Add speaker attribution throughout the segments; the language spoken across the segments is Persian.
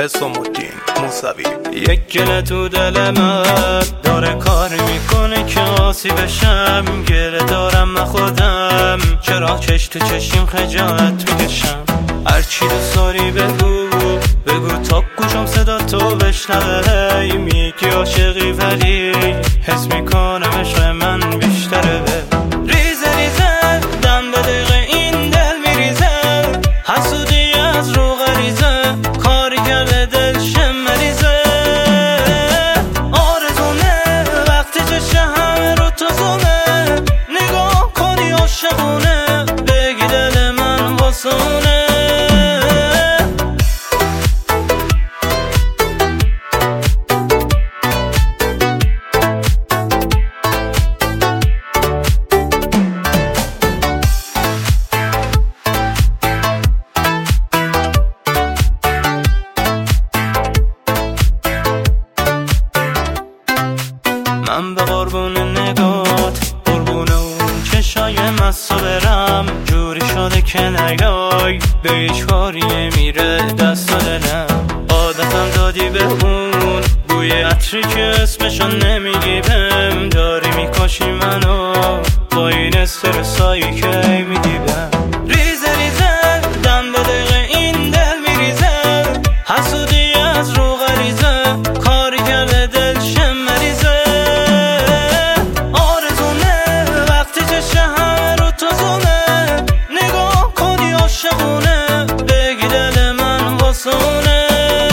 Speaker 1: حسام الدین موسوی.
Speaker 2: یک گله تو دل من داره کار میکنه که آسی بشم، گله دارم من خودم، چرا چش تو چشیم خجالت میکشم. هرچی دوست داری بگو تا گوشم صدا تو بشنوه. میگی عاشقی ولی حس میکنم عشق من بیشتره. ریزه ریزه دم به دقیقه این دل میریزه، حسودی از رو غریزه، کاری کرده دلشم مریزه. آرزونه وقتی چشه همه رو تو زونه، نگاه کنی عاشقونه، بگی دل من واسونه. من به قربون نگات، قربون اون چشای مستو برم، جوری شده که نیای به هیچ کاری نمیره دست و دلم. عادتم دادی به اون بوی عطری که اسمشو نمیگی بهم، داری میکشی منو با این استرسایی که میدی بهم. ریزه ریزه دم به دقیقه این دل میریزه، حسودی از رو غریزه، کاری کرده دلشم مریزه. بگی دل من واسونه.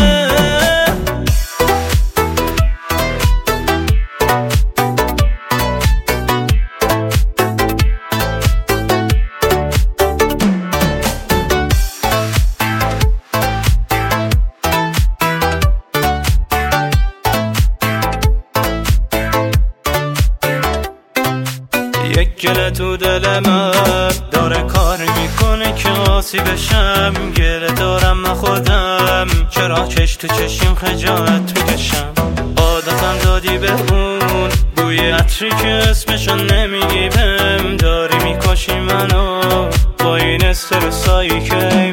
Speaker 2: یک گله تو دل من داره کار میکنه که آسی بشم، گله دارم من خودم، چرا چش تو چشیم خجالت میکشم. عادتم دادی به اون بوی عطری که اسمشو نمیگی بهم، داری میکشی منو با این استرسایی که